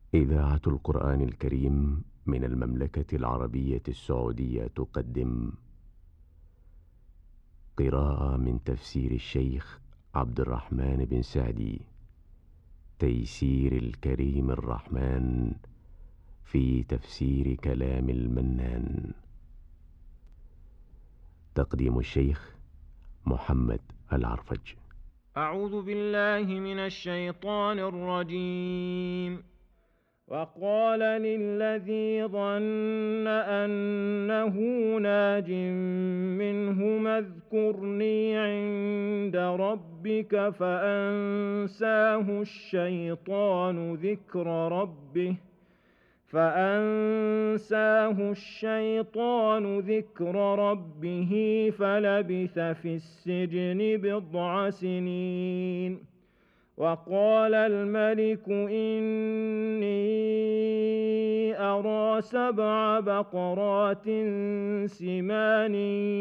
إذاعة القرآن الكريم من المملكة العربية السعودية تقدم قراءة من تفسير الشيخ عبد الرحمن بن سعدي تيسير الكريم الرحمن في تفسير كلام المنان. تقديم الشيخ محمد العرفج. أعوذ بالله من الشيطان الرجيم. وقال للذي ظن أنه ناج منهما اذكرني عند ربك فأنساه الشيطان ذكر ربه فلبث في السجن بضع سنين. وقال الملك إني أرى 7 بقرات سمان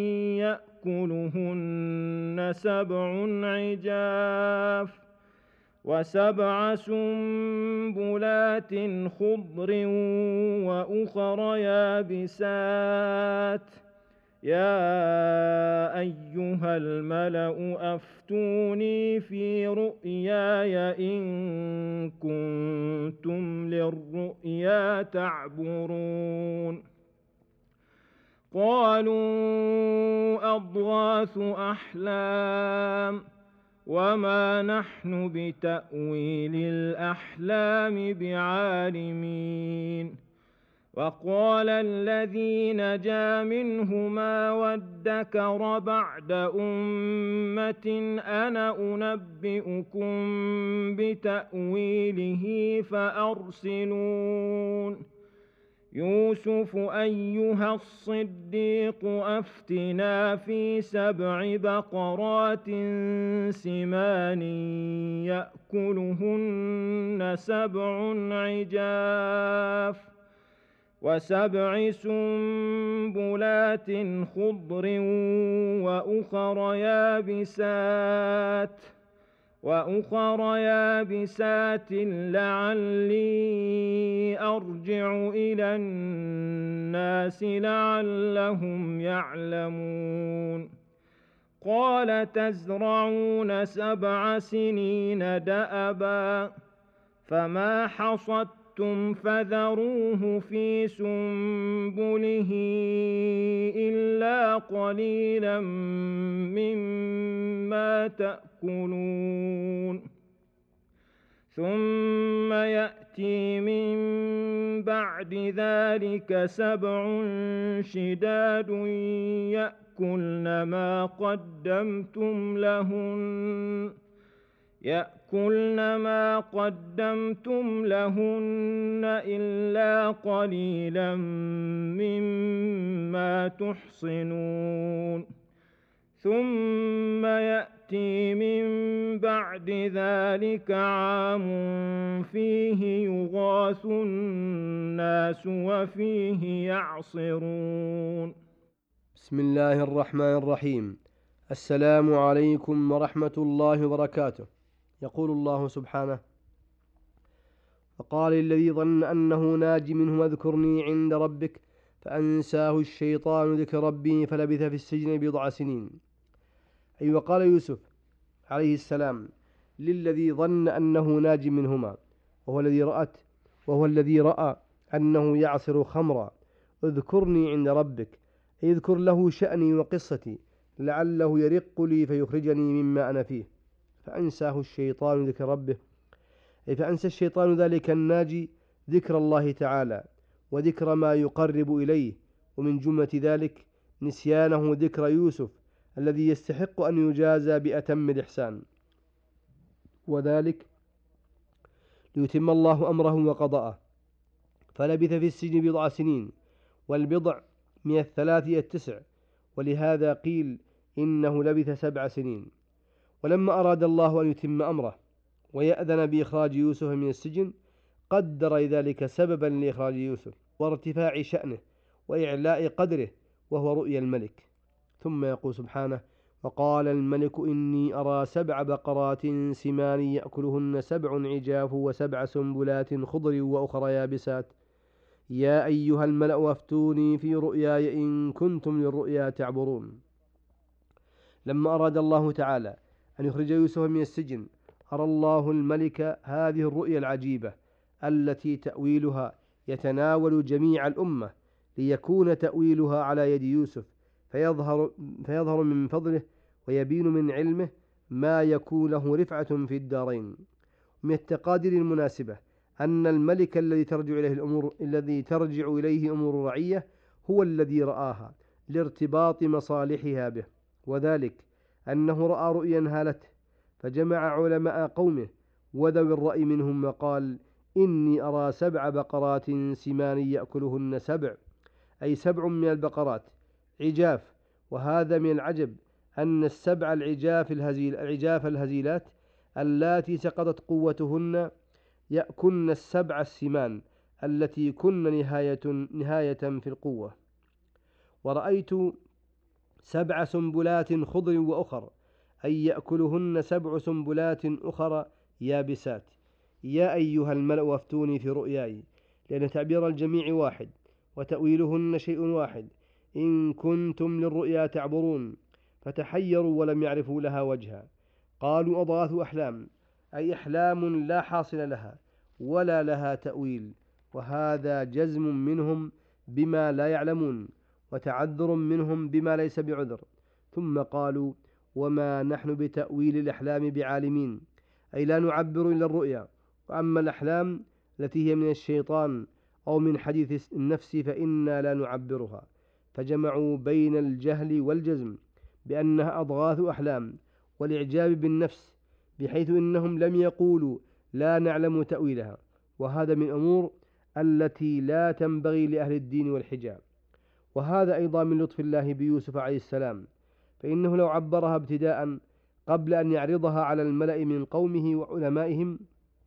يأكلهن 7 عجاف و7 سنبلات خضر وأخر يابسات. يا أيها الملأ أفتوني في رؤياي إن كنتم للرؤيا تعبرون. قالوا أضغاث أحلام وما نحن بتأويل الأحلام بعالمين. وقال الذي نجا منهما وادكر بعد أمة أنا أنبئكم بتأويله فأرسلون. يوسف أيها الصديق أفتنا في 7 بقرات سمان يأكلهن 7 عجاف و7 سنبلات خضر وأخر يابسات لعلي أرجع إلى الناس لعلهم يعلمون. قال تزرعون 7 سنين دأبا فما حصدتم فذروه في سنبله إلا قليلا مما تأكلون. ثم يأتي من بعد ذلك 7 شداد يأكلن ما قدمتم لهن إلا قليلا مما تحصنون. ثم يأتي من بعد ذلك عام فيه يغاث الناس وفيه يعصرون. بسم الله الرحمن الرحيم. السلام عليكم ورحمة الله وبركاته. يقول الله سبحانه: وقال الذي ظن أنه ناج منه اذكرني عند ربك فأنساه الشيطان ذكر ربه فلبث في السجن بضع سنين. أي وقال يوسف عليه السلام للذي ظن أنه ناج منهما وهو الذي رأى أنه يعصر خمرا: اذكرني عند ربك، أي اذكر له شأني وقصتي لعله يرق لي فيخرجني مما أنا فيه. فأنساه الشيطان ذكر ربه، أي فأنسى الشيطان ذلك الناجي ذكر الله تعالى وذكر ما يقرب إليه، ومن جملة ذلك نسيانه ذكر يوسف الذي يستحق أن يجازى بأتم الإحسان، وذلك ليتم الله أمره وقضاءه. فلبث في السجن بضع سنين، والبضع من 3 إلى 9، ولهذا قيل إنه لبث 7 سنين. ولما أراد الله أن يتم أمره ويأذن بإخراج يوسف من السجن قدر ذلك سببا لإخراج يوسف وارتفاع شأنه وإعلاء قدره، وهو رؤيا الملك. ثم يقول سبحانه: وقال الملك إني أرى 7 بقرات سمان يأكلهن 7 عجاف و7 سنبلات خضر وأخرى يابسات يا أيها الملأ أفتوني في رؤياي إن كنتم للرؤيا تعبرون. لما أراد الله تعالى أن يخرج يوسف من السجن أرى الله الملك هذه الرؤيا العجيبة التي تأويلها يتناول جميع الأمة، ليكون تأويلها على يد يوسف فيظهر من فضله ويبين من علمه ما يكون له رفعة في الدارين. من التقادير المناسبة أن الملك الذي ترجع إليه أمور الرعية هو الذي رآها لارتباط مصالحها به، وذلك أنه رأى رؤيا هالته فجمع علماء قومه وذوي الرأي منهم وقال إني أرى 7 بقرات سمان يأكلهن 7، أي 7 من البقرات عجاف. وهذا من العجب أن ال7 العجاف الهزيلات اللاتي سقطت قوتهن يأكلن ال7 السمان التي كن نهاية في القوة. ورأيت 7 سنبلات خضر وأخر، أي يأكلهن 7 سنبلات أخر يابسات. يا أيها الملأ أفتوني في رؤياي، لأن تعبير الجميع واحد وتأويلهن شيء واحد، إن كنتم للرؤيا تعبرون. فتحيروا ولم يعرفوا لها وجها. قالوا أضغاث أحلام، أي أحلام لا حاصل لها ولا لها تأويل، وهذا جزم منهم بما لا يعلمون وتعذر منهم بما ليس بعذر. ثم قالوا وما نحن بتأويل الأحلام بعالمين، أي لا نعبر إلا الرؤيا، وأما الأحلام التي هي من الشيطان أو من حديث النفس فإنا لا نعبرها. فجمعوا بين الجهل والجزم بأنها أضغاث أحلام والإعجاب بالنفس، بحيث إنهم لم يقولوا لا نعلم تأويلها، وهذا من الأمور التي لا تنبغي لأهل الدين والحجاب. وهذا أيضا من لطف الله بيوسف عليه السلام، فإنه لو عبرها ابتداء قبل أن يعرضها على الملأ من قومه وعلمائهم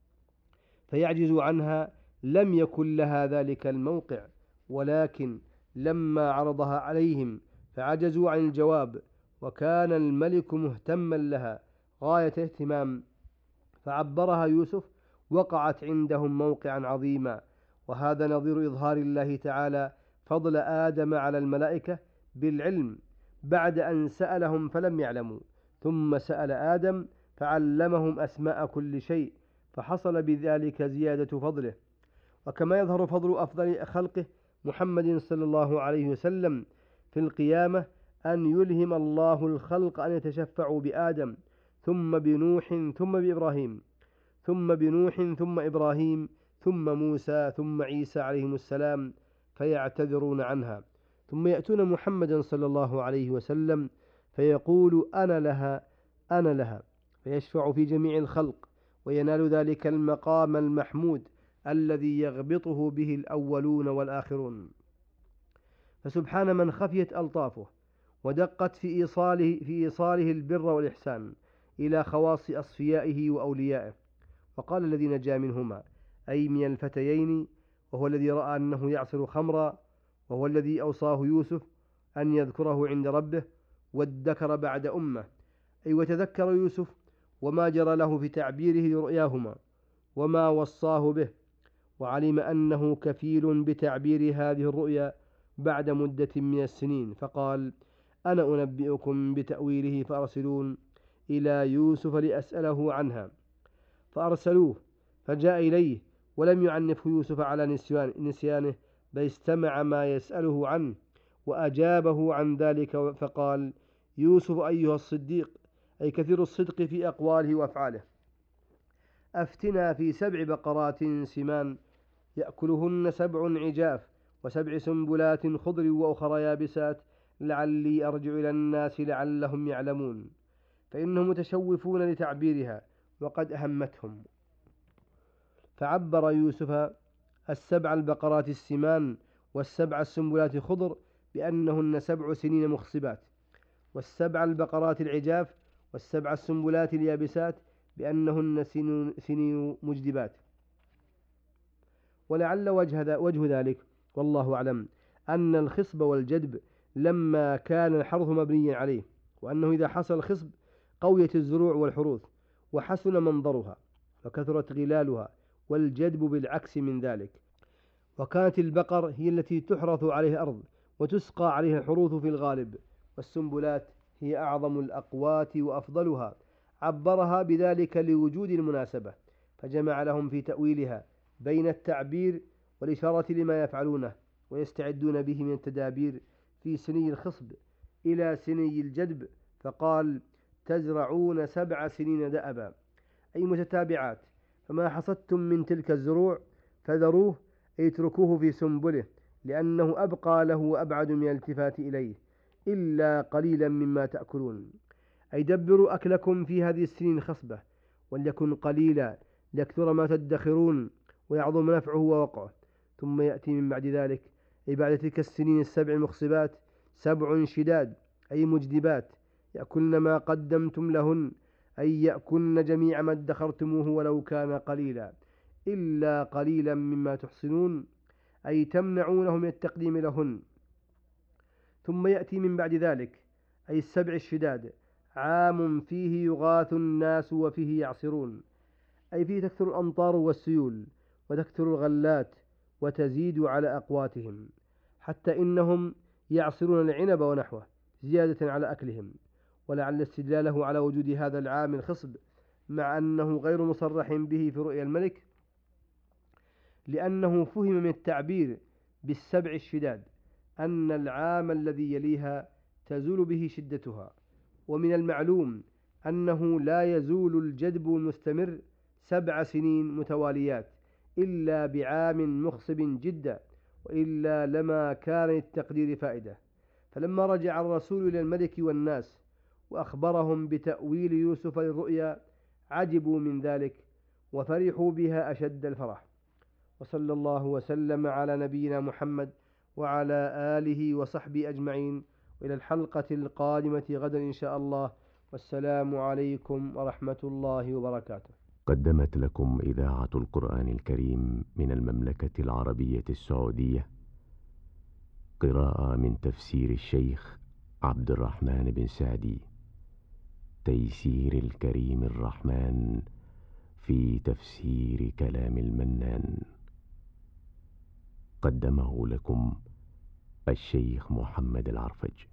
فيعجزوا عنها لم يكن لها ذلك الموقع، ولكن لما عرضها عليهم فعجزوا عن الجواب، وكان الملك مهتما لها غاية اهتمام، فعبرها يوسف وقعت عندهم موقعا عظيما. وهذا نظير إظهار الله تعالى فضل آدم على الملائكة بالعلم بعد أن سألهم فلم يعلموا، ثم سأل آدم فعلمهم أسماء كل شيء، فحصل بذلك زيادة فضله. وكما يظهر فضل أفضل خلقه محمد صلى الله عليه وسلم في القيامة أن يلهم الله الخلق أن يتشفعوا بآدم ثم بنوح ثم بإبراهيم ثم بنوح ثم إبراهيم ثم موسى ثم عيسى عليهم السلام فيعتذرون عنها، ثم يأتون محمدا صلى الله عليه وسلم فيقول أنا لها أنا لها، فيشفع في جميع الخلق وينال ذلك المقام المحمود الذي يغبطه به الأولون والآخرون. فسبحان من خفيت ألطافه ودقت في إيصاله البر والإحسان إلى خواص أصفيائه وأوليائه. وقال الذي نجا منهما، أي من الفتيين، وهو الذي رأى أنه يعصر خمرا، وهو الذي أوصاه يوسف أن يذكره عند ربه وادكر بعد أمة، أي وتذكر يوسف وما جرى له في تعبيره لرؤياهما وما وصاه به، وعلم أنه كفيل بتعبير هذه الرؤيا بعد مدة من السنين، فقال أنا أنبئكم بتأويله فأرسلون إلى يوسف لأسأله عنها. فأرسلوه فجاء إليه ولم يعنفه يوسف على نسيانه، بل استمع ما يسأله عنه وأجابه عن ذلك، فقال يوسف أيها الصديق، أي كثير الصدق في أقواله وأفعاله، أفتنا في 7 بقرات سمان يأكلهن 7 عجاف و7 سنبلات خضر وأخرى يابسات لعلي أرجع إلى الناس لعلهم يعلمون. فإنهم متشوفون لتعبيرها وقد أهمتهم. فعبر يوسف 7 البقرات السمان و7 السنبلات خضر بأنهن 7 سنين مخصبات، و7 البقرات العجاف و7 السنبلات اليابسات بأنهن سنين مجدبات. ولعل وجه ذلك والله أعلم أن الخصب والجدب لما كان الحرث مبنيا عليه وأنه إذا حصل الخصب قويت الزروع والحروث وحسن منظرها وكثرت غلالها، والجدب بالعكس من ذلك. وكانت البقر هي التي تحرث عليها الأرض وتسقى عليها الحروث في الغالب، والسنبلات هي أعظم الأقوات وأفضلها، عبرها بذلك لوجود المناسبة، فجمع لهم في تأويلها بين التعبير والإشارة لما يفعلونه ويستعدون به من التدابير في سني الخصب إلى سني الجدب، فقال: تزرعون 7 سنين دأبا، أي متتابعات، فما حصدتم من تلك الزروع فذروه، أي اتركوه في سنبله، لأنه أبقى له وأبعد من الالتفات إليه، إلا قليلا مما تأكلون، أي دبروا أكلكم في هذه السنين خصبة، وليكن قليلا ليكثر ما تدخرون ويعظم نفعه ووقعه. ثم يأتي من بعد ذلك، أي بعد تلك السنين 7 المخصبات 7 شداد، أي مجدبات، يأكلن ما قدمتم لهن، أي يأكلن جميع ما ادخرتموه ولو كان قليلا، إلا قليلا مما تحصنون، أي تمنعونه من التقديم لهن. ثم يأتي من بعد ذلك، أي 7 الشداد، عام فيه يغاث الناس وفيه يعصرون، أي فيه تكثر الأمطار والسيول وتكثر الغلات وتزيد على أقواتهم، حتى إنهم يعصرون العنب ونحوه زيادة على أكلهم. ولعل استدلاله على وجود هذا العام الخصب مع أنه غير مصرح به في رؤيا الملك، لأنه فهم من التعبير بال7 الشداد أن العام الذي يليها تزول به شدتها، ومن المعلوم أنه لا يزول الجدب المستمر 7 سنين متواليات إلا بعام مخصب جدا، وإلا لما كان التقدير فائدة. فلما رجع الرسول إلى الملك والناس وأخبرهم بتأويل يوسف للرؤيا عجبوا من ذلك وفرحوا بها أشد الفرح. وصلى الله وسلم على نبينا محمد وعلى آله وصحبه أجمعين، وإلى الحلقة القادمة غدا إن شاء الله، والسلام عليكم ورحمة الله وبركاته. قدمت لكم إذاعة القرآن الكريم من المملكة العربية السعودية قراءة من تفسير الشيخ عبد الرحمن بن سعدي، تيسير الكريم الرحمن في تفسير كلام المنان. قدمه لكم الشيخ محمد العرفج.